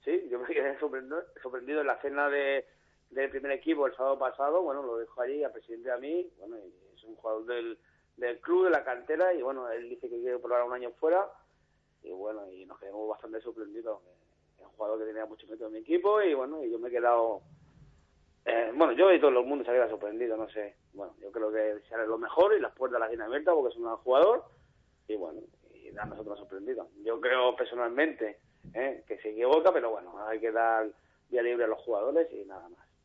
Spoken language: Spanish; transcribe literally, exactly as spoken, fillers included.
Sí, yo me quedé sorprendido, sorprendido en la cena de, del primer equipo el sábado pasado. Bueno, lo dejó allí al presidente a mí. Bueno, y es un jugador del, del club, de la cantera, y bueno, él dice que quiere probar un año fuera. Y bueno, y nos quedamos bastante sorprendidos. Es un jugador que tenía mucho mérito en mi equipo, y bueno, y yo me he quedado... Eh, bueno, yo y todo el mundo se ha quedado sorprendido, no sé. Bueno, yo creo que será lo mejor y las puertas las tiene abiertas porque es un gran jugador. Y bueno, y a nosotros nos ha sorprendido. Yo creo personalmente ¿eh? que se equivoca, pero bueno, hay que dar vía libre a los jugadores y nada más.